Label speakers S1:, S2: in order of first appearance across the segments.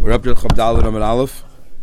S1: We're up to Chav Daled Amud Aleph.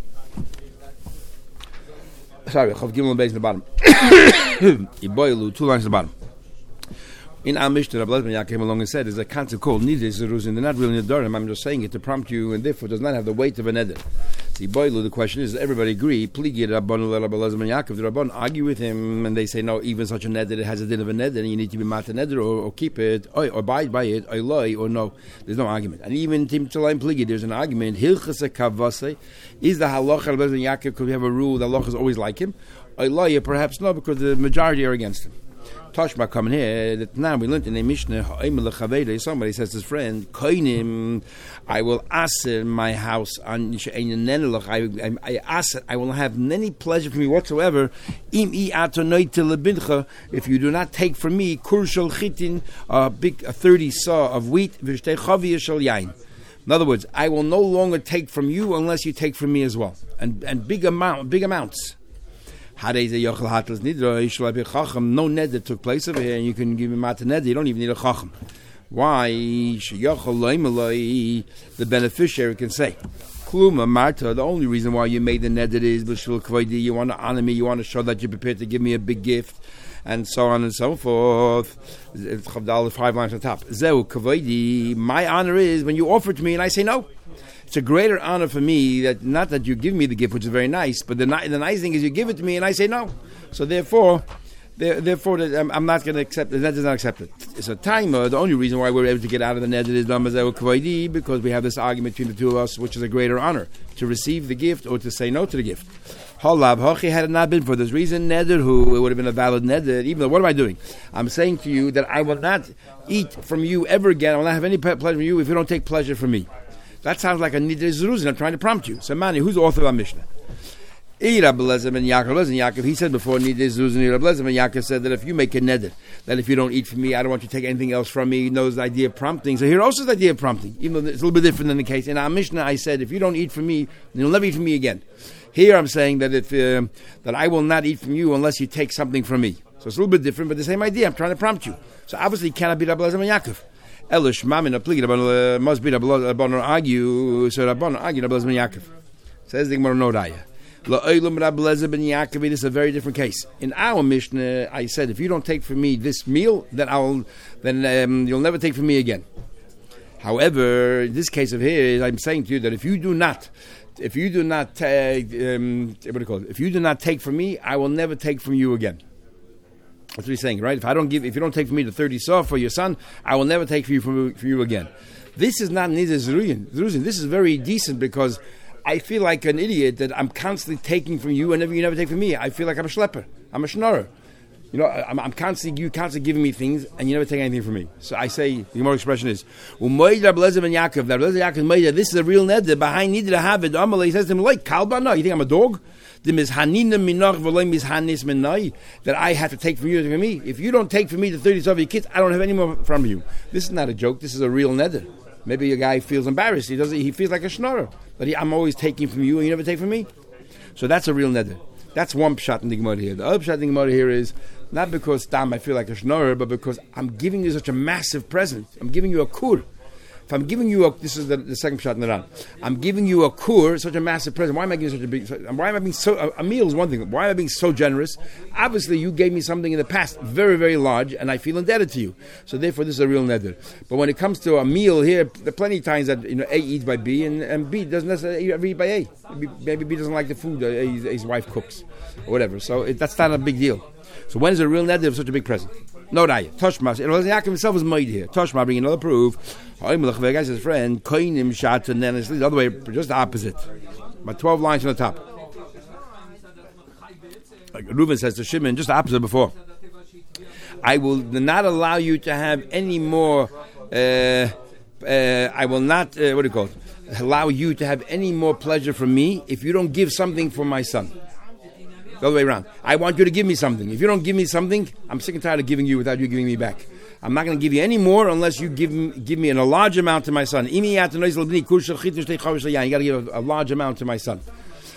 S1: Sorry, Chav Gimel Beis in the bottom. Iboilu, 2 lines at the bottom. In our Mishnah, Rabbi Lezer came along and said, there's a concept called Nidei Zeruzin. They're not really Nedarim. I'm just saying it to prompt you, and therefore does not have the weight of a Neder. See, Boilu, the question is, does everybody agree? Pligi Rabbanu Rabbi Lezer ben Yaakov. The Rabban argue with him, and they say, no, even such a Neder, it has a din of a Neder, and you need to be Mata Neder, or keep it, or abide by it, or lie, or no. There's no argument. And even Tim Tzalayim Pligi, there's an argument. Hilchase Kavase, is the halacha Rabbi Lezer ben Yaakov, could we have a rule, the halacha is always like him? Or lie, perhaps no, because the majority are against him. Tashma coming here, that now we learned in the Mishnah, somebody says to his friend, Koinim, I will aser my house on I will have any pleasure from you whatsoever, if you do not take from me, kurshal chitin, a 30 saw of wheat, in other words, I will no longer take from you unless you take from me as well. And big amounts. No neder took place over here, and you can give him mata neder. You don't even need a chacham. Why? The beneficiary can say, Kluma Marta, the only reason why you made the neder is you want to honor me, you want to show that you're prepared to give me a big gift, and so on and so forth. 5 lines on top. My honor is when you offer to me and I say no. It's a greater honor for me that not that you give me the gift, which is very nice, but the nice thing is you give it to me and I say no. So therefore, I'm not going to accept it. That does not accept it. It's a timer. The only reason why we're able to get out of the neder is because we have this argument between the two of us, which is a greater honor to receive the gift or to say no to the gift. Halav hochi, had it not been for this reason, neder who it would have been a valid neder. Even though, what am I doing? I'm saying to you that I will not eat from you ever again. I will not have any pleasure from you if you don't take pleasure from me. That sounds like a Nidei Zeruzin. I'm trying to prompt you. So, Mani, who's the author of our Mishnah? Rabbi Lezer ben Yaakov. He said before Nidei Zeruzin. Rabbi Lezer ben Yaakov said that if you make a neder, that if you don't eat from me, I don't want you to take anything else from me. He knows the idea of prompting. So here also is the idea of prompting, even though it's a little bit different than the case. In our Mishnah, I said, if you don't eat from me, you'll never eat from me again. Here I'm saying that that I will not eat from you unless you take something from me. So it's a little bit different, but the same idea. I'm trying to prompt you. So obviously it cannot be Rabbi Lezer ben Yaakov. Elish Mamin applied must be Rabbanon argue. So Rabbanon argue Rabbi Lezer ben Yaakov. Says the Gemara no raya. La'olam Rabbi Lezer ben Yaakov. This is a very different case. In our Mishnah, I said if you don't take from me this meal, then you'll never take from me again. However, in this case of here, I'm saying to you that if you do not take from me, I will never take from you again. That's what he's saying, right? If you don't take from me the 30 saw for your son, I will never take from you again. This is not Nidei Zeruzin. This is very decent because I feel like an idiot that I'm constantly taking from you and you never take from me. I feel like I'm a schlepper. I'm a schnorrer. You know, I'm constantly giving me things and you never take anything from me. So I say, the more expression is, this is a real neder. Behind Nidei Havid, Amalei says to him, like, Kalba, no, you think I'm a dog? That I have to take from you from me. If you don't take from me the 30 of your kids, I don't have any more from you. This is not a joke. This is a real neder. Maybe a guy feels embarrassed. He feels like a schnorrer. But I'm always taking from you and you never take from me. So that's a real neder. That's one pshat in the Gemara here. The other pshat in the Gemara here is not because I feel like a schnorrer, but because I'm giving you such a massive present. I'm giving you a kur. If I'm giving you this is the second shot in the round. I'm giving you a kur, such a massive present. Why am I giving such a big? Why am I being so? A meal is one thing. Why am I being so generous? Obviously, you gave me something in the past, very, very large, and I feel indebted to you. So therefore, this is a real neder. But when it comes to a meal here, there are plenty of times that A eats by B, and B doesn't necessarily eat by A. Maybe B doesn't like the food his wife cooks, or whatever. So that's not a big deal. So when is a real neder of such a big present? No raya. Toshma. Yaakov himself is made here. Toshma bringing another proof. The guy's his friend. Koinim shat and then it's the other way, just the opposite. But 12 lines on the top. Like Reuven says to Shimon, just the opposite before. I will not allow you to have any more. I will not. Allow you to have any more pleasure from me if you don't give something for my son. The other way around. I want you to give me something. If you don't give me something, I'm sick and tired of giving you without you giving me back. I'm not going to give you any more unless you give me in a large amount to my son. You got to give a large amount to my son.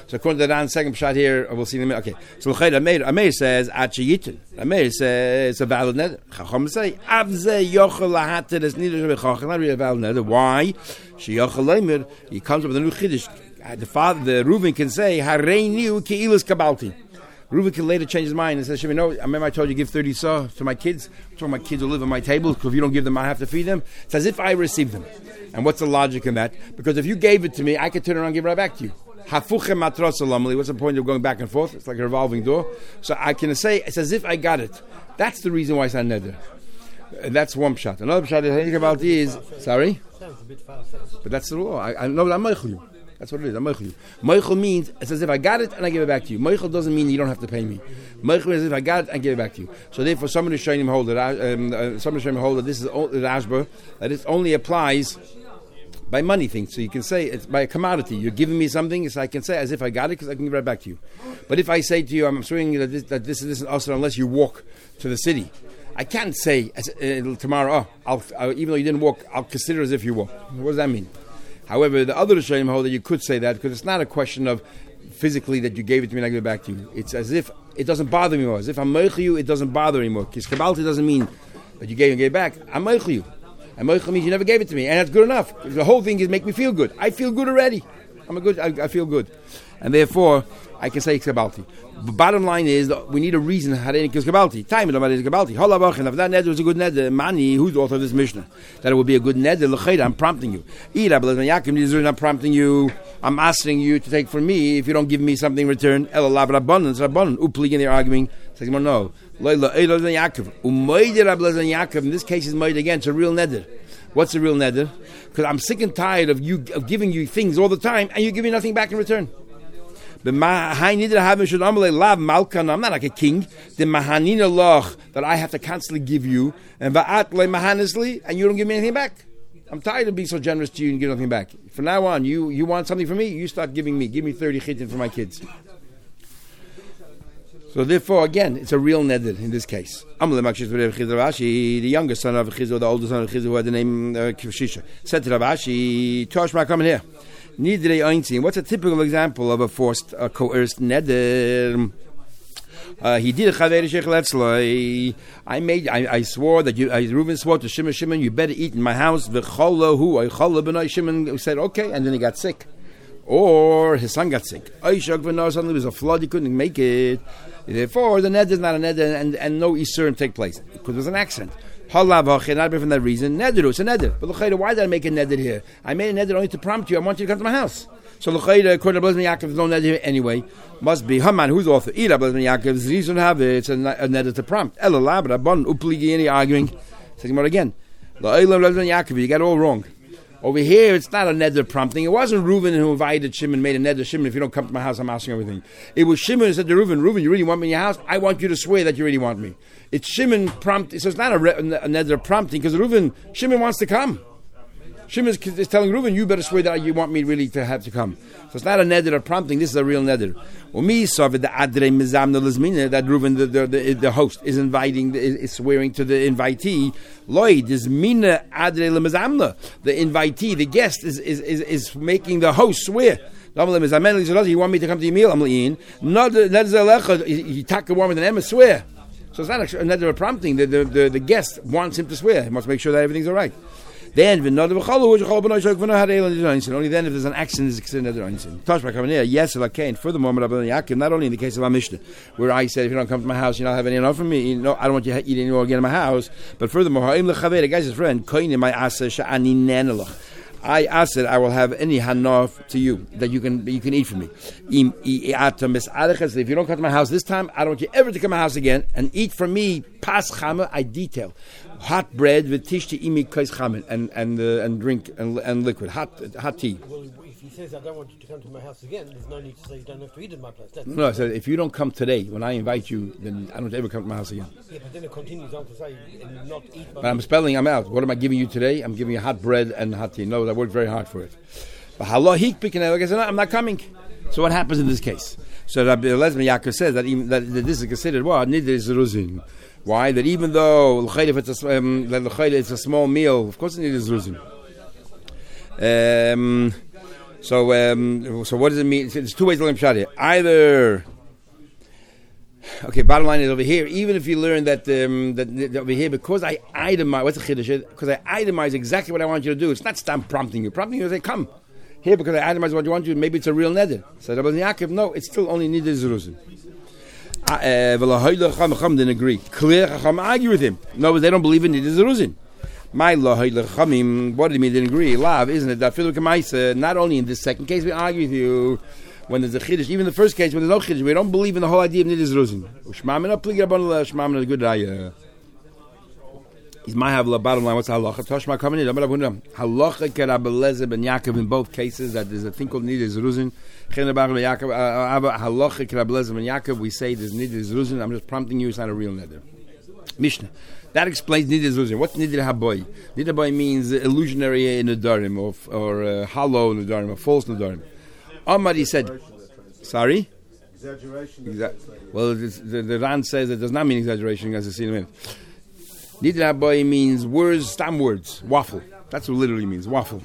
S1: So according to the second shot here, we'll see in a minute. Okay. So Ameir says Achiyitin. Ameir says it's a valid neder. Chacham say Avze Yochel Lahater is neither Chacham. Not really a valid neder. Why? She Yochel Leimer. He comes up with a new chiddush. The Reuven can say Hareinu Keilas Kabalti. Reuven can later change his mind and say, Shimon, no, I remember I told you to give 30 saw to my kids. I told my kids will live on my table, because if you don't give them, I have to feed them. It's as if I received them. And what's the logic in that? Because if you gave it to me, I could turn around and give it right back to you. Hafuchem matros alamali. What's the point of going back and forth? It's like a revolving door. So I can say, it's as if I got it. That's the reason why it's not neder. That's one shot. Another shot is, sorry?
S2: Sounds a bit fast.
S1: But that's the law. I know that I'm meichel you. That's what it is. I'm meichel you. Meichel means it's as if I got it and I give it back to you. Meichel doesn't mean you don't have to pay me. Meichel means as if I got it and give it back to you. So therefore, somebody showing him hold that this is Rashba, that it only applies by money things. So you can say it's by a commodity. You're giving me something, so I can say as if I got it because I can give it right back to you. But if I say to you, I'm swearing that this is also unless you walk to the city. I can't say tomorrow, even though you didn't walk, I'll consider as if you walked. What does that mean? However, the other Rishonim hold that you could say that because it's not a question of physically that you gave it to me and I give it back to you. It's as if it doesn't bother me anymore. As if I'm meichel you, it doesn't bother anymore. Because Kabbalti doesn't mean that you gave and gave back. I'm meichel you. And meichel means you never gave it to me. And that's good enough. The whole thing is make me feel good. I feel good already. I feel good. And therefore, I can say Kabbalti. The bottom line is that we need a reason how to kill Kabbalti. Time it about Kabbalti. Holavach, and if that neder was a good neder, Mani, who's the author of this Mishnah, that it would be a good neder, l'chayda, I'm prompting you. I'm prompting you, I'm asking you to take from me if you don't give me something in return. El alav rabbanon, rabbanon, uplig, and they're arguing. Says, no. Yaakov, in this case is made again, it's a real neder. What's a real neder? Because I'm sick and tired of giving you things all the time, and you give me nothing back in return. I'm not like a king. That I have to constantly give you, and you don't give me anything back. I'm tired of being so generous to you and give nothing back. From now on, you want something from me, you start giving me. Give me 30 chitin for my kids. So therefore, again, it's a real neder in this case. The younger son of Chizur, the older son of Chizur, who had the name Shisha, said to Rav Ashi, Toshma, come in here. What's a typical example of a forced, coerced neder? He did a chaver shechel etzloi. I swore that Reuven swore to Shimon, you better eat in my house. V'cholahu, chola b'nai Shimon said okay, and then he got sick. Or his son got sick. Suddenly there was a flood, he couldn't make it. Therefore, the neder is not a neder, and no isurim take place because it was an accident. Not from that reason. Neder, it's a neder. But why did I make a neder here? I made a neder only to prompt you. I want you to come to my house. So according to Blazman Yaakov, there's no neder here anyway. Must be Haman, who's the author. Ira Blazman Yaakov's reason to have it. It's a neder to prompt. Elalabra bon upligi any arguing. Saying more again. Blazman Yaakov, you got it all wrong. Over here, it's not a neder prompting. It wasn't Reuven who invited Shimon, made a neder. Shimon, if you don't come to my house, I'm asking everything. It was Shimon who said to Reuven, you really want me in your house? I want you to swear that you really want me. It's Shimon prompting. So it's not a neder prompting because Shimon wants to come. Shimon is telling Reuven, you better swear that you want me really to have to come. So it's not a neder of prompting. This is a real neder. That Reuven, the host, is is swearing to the invitee. Lloyd is mina adre lemezamna. The invitee, the guest, is making the host swear. You want me to come to your meal? I'm lean. He talk a woman and swear. So it's not a neder of prompting. The guest wants him to swear. He must make sure that everything's all right. Then, only then, if there's an accident, it's considered another incident. Yes, furthermore, not only in the case of our Mishnah, where I said, if you don't come to my house, you're not having enough from me, I don't want you to eat anymore again in my house. But furthermore, the guy's his friend, I said, I will have any hanaf to you that you can eat from me. If you don't come to my house this time, I don't want you ever to come to my house again and eat from me. Pas chama, I detail. Hot bread with tishti imi kais chamen and drink and liquid hot tea.
S2: Well, if he says I don't want you to come to my house again, there's no need to say you don't have to eat in my place.
S1: No, I said if you don't come today when I invite you, then I don't ever come to my house again.
S2: Yeah, but then it continues on to say not eat.
S1: But I'm spelling them out. What am I giving you today? I'm giving you hot bread and hot tea. No, I worked very hard for it. But halahik picking I said no, I'm not coming. So what happens in this case? So Rabbi Elazar Yaakov says that this is considered nidr is ruzin. Why? That even though if it's a small meal, of course it is ruzin. So what does it mean? There's two ways to learn pshat here. Either, okay, bottom line is over here. Even if you learn that over here, because I itemize, what's the chiddush? Because I itemize exactly what I want you to do. It's not stop prompting you. Prompting you to say, come here because I itemize what you want you. Maybe it's a real neder. So Rabbi Yaakov, no, it's still only neder zeruzin. Chacham didn't agree. Clear Chacham argue with him. No, they don't believe in neder zeruzin. My Chachamim, what do you mean they didn't agree? Lav, isn't it? That not only in this second case we argue with you when there's a chiddush, even the first case when there's no chiddush, we don't believe in the whole idea of neder zeruzin. Shmamina pligi rabban shmamina good raya. Is my havla bottom line? What's the halacha? Toshma coming in. Halacha kerab Eliezer ben Yaakov in both cases that there's a thing called neder zeruzin. Halacha kerab Eliezer ben Yaakov. We say there's neder zeruzin. I'm just prompting you. It's not a real neder. Mishnah. That explains neder zeruzin. What's neder haboy? Neder haboy means illusionary nedarim or hollow nedarim or false nedarim. Amar, he said, sorry?
S3: Exaggeration.
S1: Well, the Ran says it does not mean exaggeration, as I see in a minute. Neder haboy means words, stam words, waffle. That's what it literally means, waffle.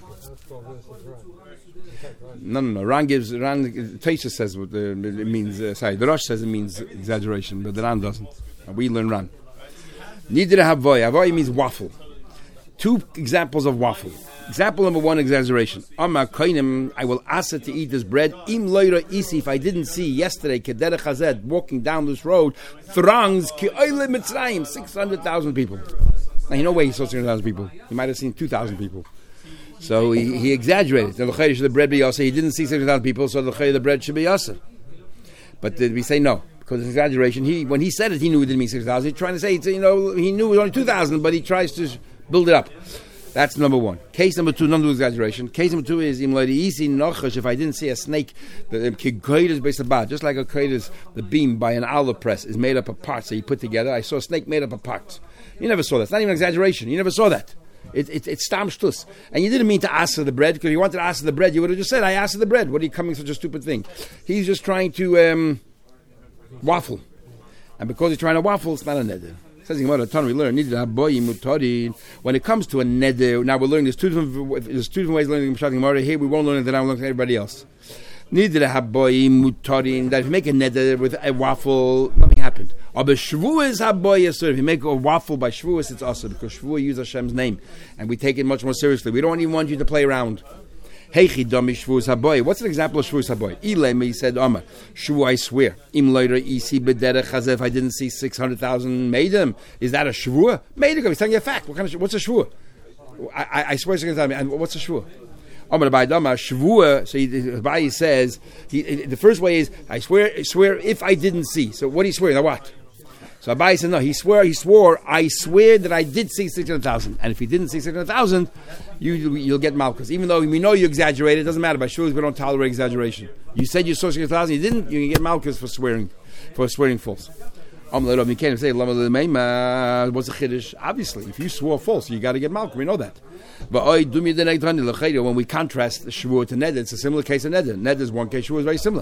S1: No. Taisha says what it means. The Rosh says it means exaggeration, but the Ran doesn't. We learn Ran. Neder haboy. Haboy means waffle. Two examples of waffle. Example number one, exaggeration. Amar koinim, I will ask her to eat this bread. Im loira isi, if I didn't see yesterday, kederech hazed, walking down this road, throngs, ki oile Mitzrayim, 600,000 people. Now, no way he saw 600,000 people. He might have seen 2,000 people. So he exaggerated. The l'chayr should the bread be yasa. He didn't see 600,000 people, so the l'chayr the bread should be yasa. But we say no. Because it's exaggeration. When he said it, he knew it didn't mean 6,000. He's trying to say, he knew it was only 2,000, but he tries to build it up. That's number one. Case number two, non exaggeration. Case number two is if I didn't see a snake, just like a kaidas, the beam by an olive press is made up of parts that you put together. I saw a snake made up of parts. You never saw that. It's not even exaggeration. You never saw that. It's stam shtus. And you didn't mean to ask for the bread, because you wanted to ask for the bread, you would have just said, I asked for the bread. What are you coming such a stupid thing? He's just trying to waffle. And because he's trying to waffle, it's not a neder. Says in Gemara, we learn when it comes to a neder. Now we're learning there's two different ways of learning Gemara. Here we won't learn it, then I'll learn everybody else. Neder haboyim mutarin. That if you make a neder with a waffle, nothing happened. But shvuas haboyim. So if you make a waffle by shvuas, it's awesome because shvuah use Hashem's name, and we take it much more seriously. We don't even want you to play around. What's an example of shvuas haboy? Ilem, he said, Omar, shvu, I swear. Im loira isi bederech hazeh, if I didn't see 600,000 maidem, is that a shvuah? Maidem, he's telling you a fact. What's a shvuah? I swear 600,000, and what's a shvuah? Omar Abai shvuah. So Abai says the first way is I swear if I didn't see. So what do you swear? Now what? So Abai said no. He swore. I swear that I did see 600,000. And if he didn't see 600,000, you'll get malchus. Even though we know you exaggerated, it doesn't matter. By shvuas we don't tolerate exaggeration. You said you saw 600,000, you didn't. You can get malchus for swearing false. You can't say what's the chiddush? Obviously, if you swore false, you got to get malchus. We know that. But when we contrast the shvuah to neder, it's a similar case of neder. Neder is one case, shvuah is very similar.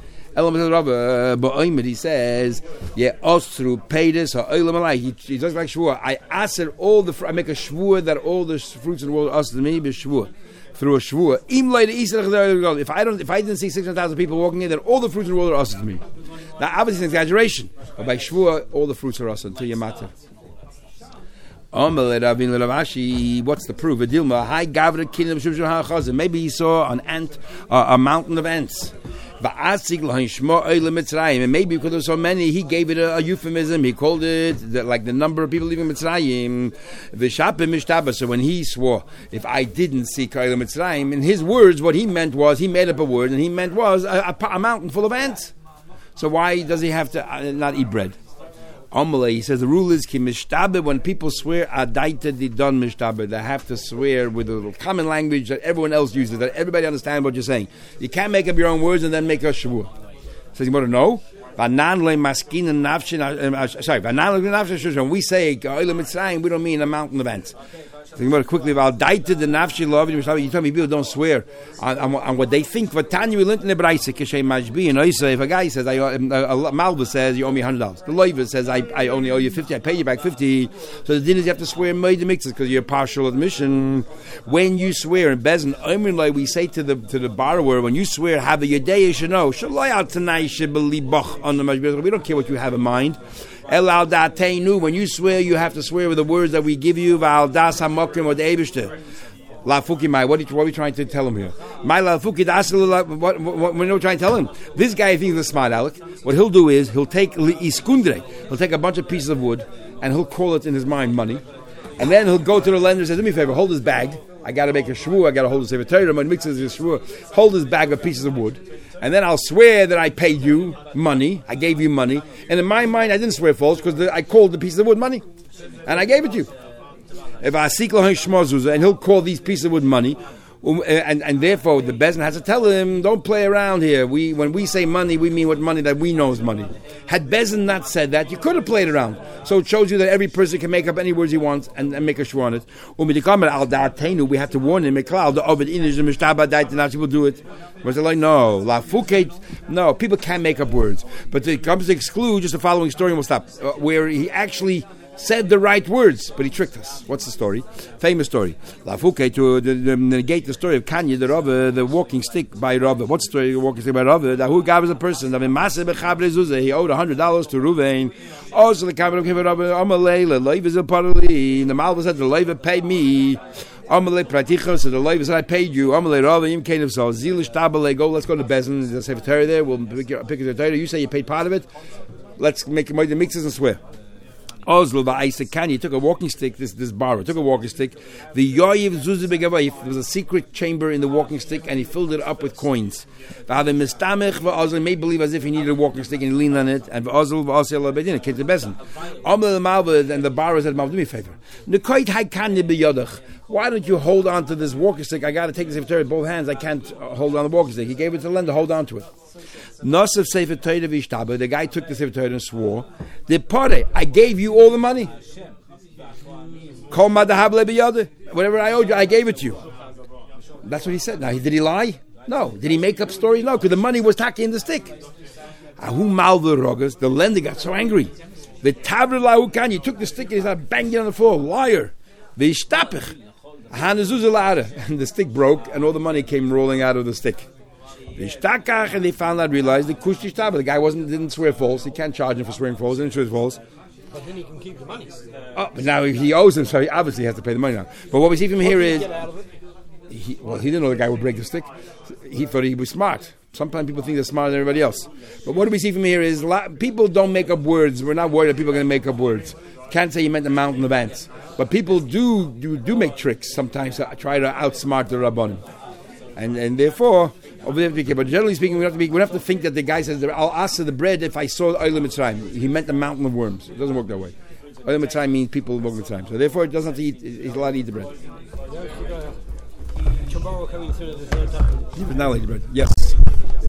S1: He says, osru peidus ha'olam. He does like shvuah. I aser I make a shvuah that all the fruits in the world are aser to me b'shvuah. Through a shvuah. If I didn't see 600,000 people walking in, then all the fruits in the world are aser to me. Now, obviously, it's an exaggeration. But by shvuah, all the fruits are aser until you matter. What's the proof? Maybe he saw an ant, a mountain of ants. And maybe because there's so many, he gave it a euphemism. He called it like the number of people leaving Mitzrayim. So when he swore, if I didn't see Ka'il Mitzrayim, in his words, what he meant was, he made up a word, and he meant was a mountain full of ants. So why does he have to not eat bread? He says the rule is ki mishtabe, when people swear adaita didon mishtabe, they have to swear with a common language that everyone else uses, that everybody understands what you're saying. You can't make up your own words and then make a shvuah. Says you want to know? When we say we don't mean a mountain of ants. Think about it quickly. You tell me people don't swear on what they think. If a guy says, Malva says, you owe me $100. The Loiva says, I only owe you 50. I pay you back 50. So the din is you have to swear made the mixes because you're partial admission. When you swear in Bezin, we say to the borrower, when you swear, have a Yedei, you should know. We don't care what you have in mind. When you swear, you have to swear with the words that we give you. What are we trying to tell him here? What we're trying to tell him. This guy thinks he's smart, Alec. What he'll do is he'll take a bunch of pieces of wood and he'll call it in his mind money, and then he'll go to the lender and say, "Do me a favor, hold this bag. I got to make a shvur. I got to hold the Sefer Torah. My mixes is a shvur. Hold this bag of pieces of wood, and then I'll swear that I paid you money. I gave you money, and in my mind, I didn't swear false because I called the pieces of wood money, and I gave it to you. If I seek and he'll call these pieces of wood money, and therefore the Bezin has to tell him, don't play around here. When we say money, we mean what money that we know is money. Had Bezin not said that, you could have played around. So it shows you that every person can make up any words he wants and make a shvur on it. We have to warn him. People do it. Was it like, no, people can make up words. But it comes to exclude just the following story, and we'll stop, where he actually said the right words, but he tricked us. What's the story? Famous story. To negate the story of Kanye, the walking stick by Rava. What's the story of the walking stick by Rava? That who gave a person, he owed $100 to Ruvain. Also, the Kabbalah gave Rava, the Malva said, the Leiva paid me. Amalei Praticha, so the Leiva said, I paid you. Amalei Rava, Im Kain of Sal, Zilish Tabale, go, let's go to Bezin, there's a Sefer Torah there, we'll pick the Torah. You say you paid part of it, let's make the mixes and swear. Oslo he took a walking stick. This borrower took a walking stick. The Yoyiv Zuzibegavayif, there was a secret chamber in the walking stick, and he filled it up with coins. He made believe as if he needed a walking stick, and he leaned on it. And Oslo Bedin came to Bezin. And the borrower said, "Do me a favor. Why don't you hold on to this walking stick? I got to take this with both hands. I can't hold on the walking stick." He gave it to the lender. Hold on to it. Nosef Sefer Torah v'ishtaber. The guy took the Sefer Torah and swore, "The pare, I gave you all the money. Kol madahable biyade. Whatever I owed you, I gave it to you." That's what he said. Now, did he lie? No. Did he make up stories? No, because the money was tacky in the stick. Ahu malva rogas. The lender got so angry. The tabra lahukan. He took the stick and he started banging on the floor. Liar. V'ishtapich. And the stick broke, and all the money came rolling out of the stick. And they realized the guy didn't swear false. He can't charge him for swearing false. He didn't swear false.
S2: But then he can keep the money.
S1: Oh, but now he owes him, so he obviously has to pay the money now. But what we see from here is, he didn't know the guy would break the stick. He thought he was smart. Sometimes people think they're smarter than everybody else. But what do we see from here is, people don't make up words. We're not worried that people are going to make up words. Can't say you meant the mountain of ants. But people do make tricks sometimes to try to outsmart the Rabbanim. And therefore, but generally speaking, we don't have to think that the guy says, "I'll ask for the bread if I saw Olam Mitzrayim." He meant the mountain of worms. It doesn't work that way. Olam Mitzrayim means people walk Mitzrayim. So therefore, it doesn't have to eat. He's allowed to eat the bread.
S2: Tomorrow coming sooner than
S1: Now eat the bread. Yes.